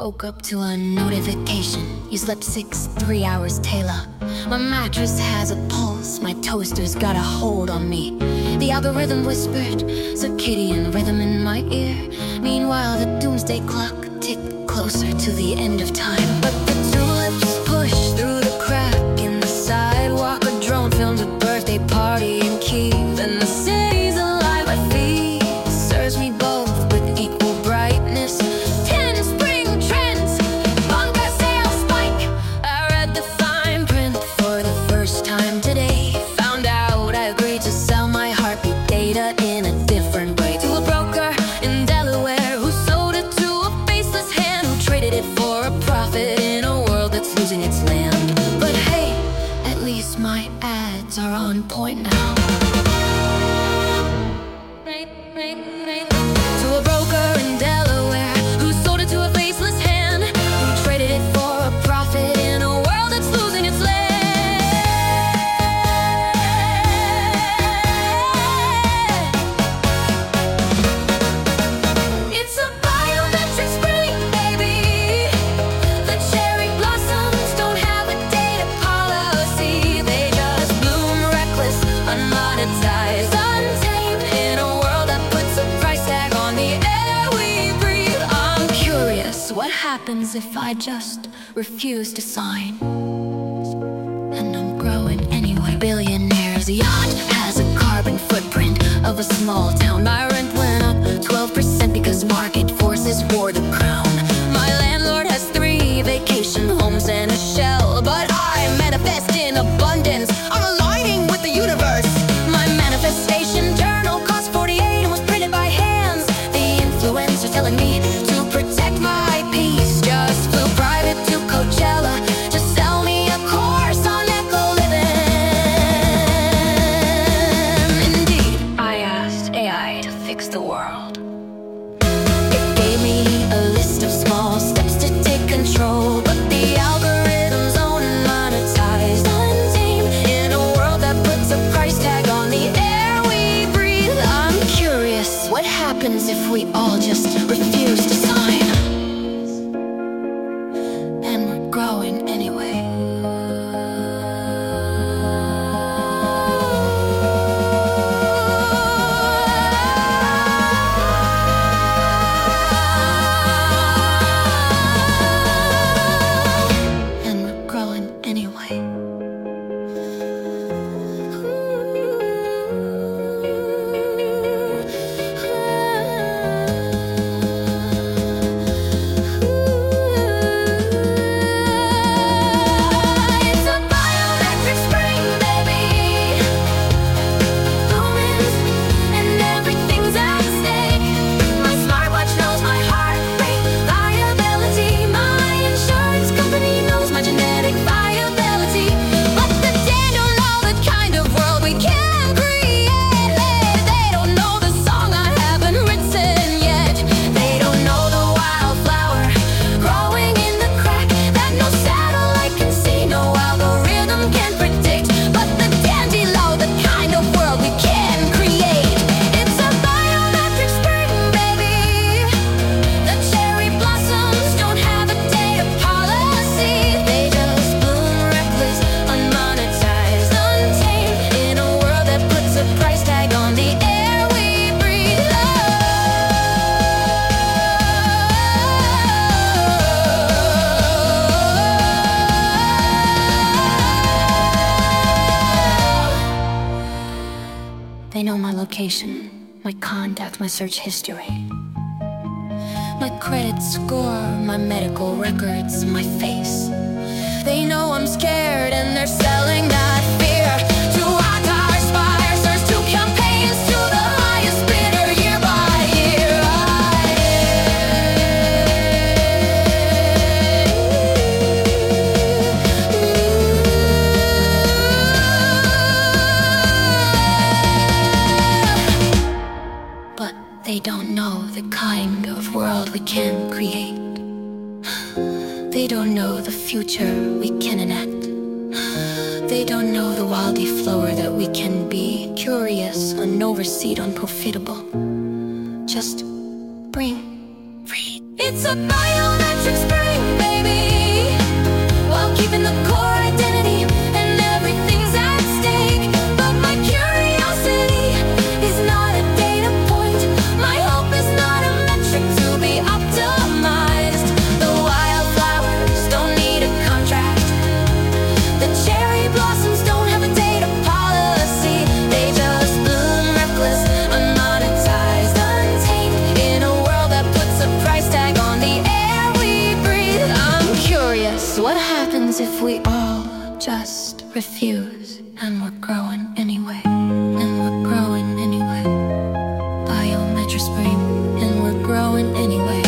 Woke up to a notification. You slept 3 hours, Taylor. My mattress has a pulse. My toaster's got a hold on me. The algorithm whispered circadian rhythm in my ear. Meanwhile, the doomsday clock ticked closer to the end of time. But the tulips pushed through the crack in the sidewalk. A drone filmed a birthday party in Kiev, and the city's alive. My feet serves me both with equal brightness. 10 spring trends, bunker sales spike. I read the fine print for the first time today. Found out I agreed to sell my heartbeat data in a different way to a broker in Delaware who sold it to a faceless hand who traded it for a profit in a world that's losing its land. But hey, at least my ads are on point now. To a broker in Delaware who sold it to a faceless hand who traded it for a profit in a world that's losing its land. It's a biometric spring, baby. The cherry blossoms don't have a data policy. They just bloom reckless, unmonetized, untamed, in a world that puts a price tag on the air we breathe. I'm curious, what happens if I just refuse to sign? And I'm growing anyway. Billionaire's yacht has a carbon footprint of a small town. My rent went up 12% because market forces wore the crown. My landlord has 3 vacation homes and a shell, but I manifest in abundance. I'm aligning with the universe. My manifestation journal cost 48 and was printed by hands. The influencer telling me to protect my peace. Just flew private to Coachella to sell me a course on eco living. Indeed, I asked AI to fix the world. It gave me a list of small steps to take control, but the algorithm's unmonetized, untamed, in a world that puts a price tag on the air we breathe. I'm curious, what happens if we all just refuse to sign? And we're growing anyway. And we're growing anyway. It's a biometric spring, baby. Lumens and everything's at stake. My smartwatch knows my heart rate variability. My insurance company knows my genetic viability. But the dead don't know the kind of world we can create. They don't know the song I haven't written yet. They don't know the wildflower growing in the crack that no satellite can see, no algorithm can predict. But the dandy know the kind of world we can create. It's a biometric spring, baby. The cherry blossoms don't have a data policy. They just bloom reckless, unmonetized, untamed, in a world that puts a price tag on the air we breathe. They know my location, my contact, my search history, my credit score, my medical records, my face. They know I'm scared and they're selling that fear to high spires, to campaigns, to the highest bidder year by year. But they don't know the kind of world we can create. They don't know the future we can enact. They don't know the wildy flower that we can be. Curious, unoverseed, unprofitable. Just bring free. It's a biometric biometric spring, baby, while keeping the core identity and everything's at stake. But my curiosity is not a data point. My hope is not a metric to be optimized. The wildflowers don't need a contract. The cherry blossoms don't have a data policy. They just bloom reckless, unmonetized, untamed, in a world that puts a price tag on the air we breathe. I'm curious, what happens if we all just refuse? And we're growing anyway. And we're growing anyway. Biometric spring. And we're growing anyway.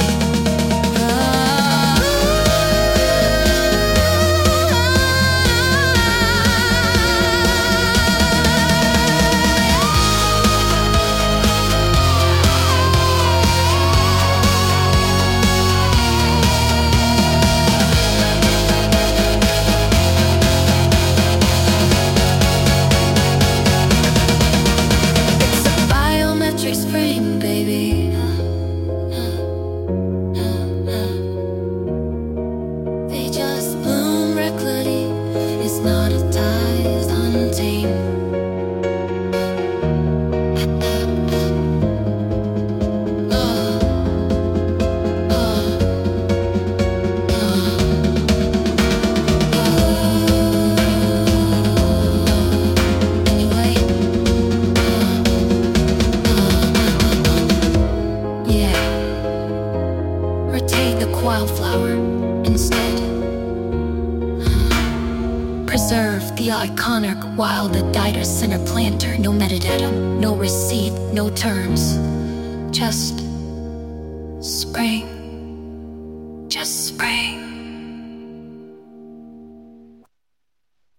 It's a biometric spring, baby. They just bloom recklessly. It's not a ties, untamed. Anyway, yeah. Rotate the wildflower instead. Preserve the iconic wild Adidas center planter. No metadata, no receipt, no terms. Just spring. Just spring.